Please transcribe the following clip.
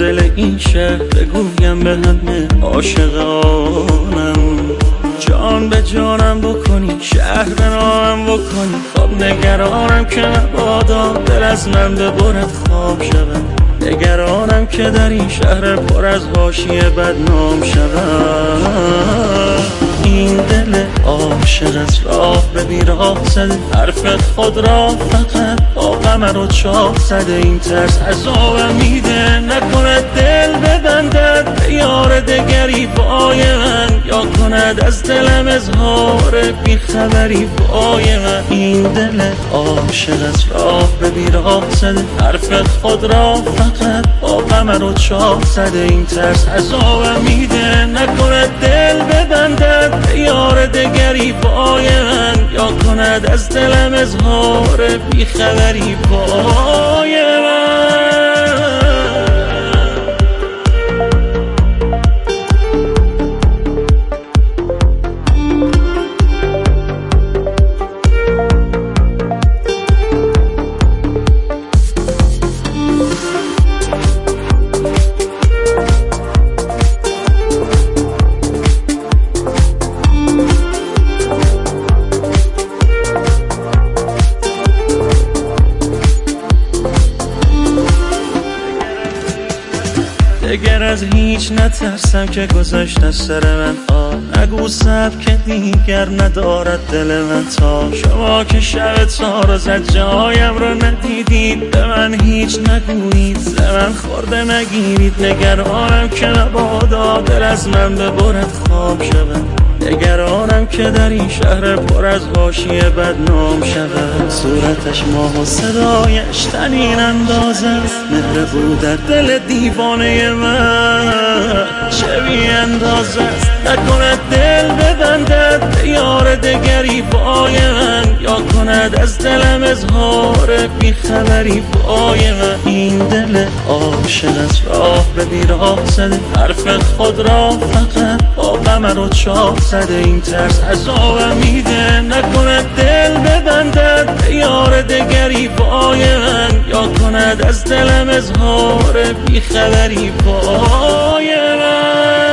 دل این شهر بگویم به همه عاشقانم، جان به جانم بکنی، شهر به نامم بکنی. خب نگرانم که مبادا دل از من ببرد خواب شدم، نگرانم که در این شهر پر از حاشیه بدنام شدم. این دل عاشق از راه به بیراه زده، حرف خود را فقط با قمر و چاه زده. این ترس عذابم میده نکند دل ببندد به یار دگری وای من، یا کند از دلم اظهار بیخبری وای من. این دل عاشق از راه به بیراه زده، حرف خود را فقط با قمر و چاه زده. این ترس عذابم میده نکند دل ببندد به یار دگری وای من، یا کند از دلم اظهار بیخبری وای من. دگر از هیچ نترسم که گذشت از سر من. نگو سبک دیگر ندارد دل من تا شما که شب تارو زد جایم رو ندیدید. به من هیچ نگویید، ز من خورده نگیرید. نگرانم که مبادا دل از من ببرد خواب شدم، نگرانم که در این شهر پر از حاشیه بدنام شود. صورتش ماه و صدایش تنین اندازه، مهر بود در دل دیوانه من چه بی اندازه است. نکند دل ببندد به یار دگری وای من، یا کند از دلم اظهار بیخبری وای من. این دل عاشق از راه به بیراه زده، حرف خود را فقط با قمر و چاه زده. این ترس عذابم میده نکند دل ببندد به یار دگری وای من، یا کند از دلم اظهار بیخبری وای من.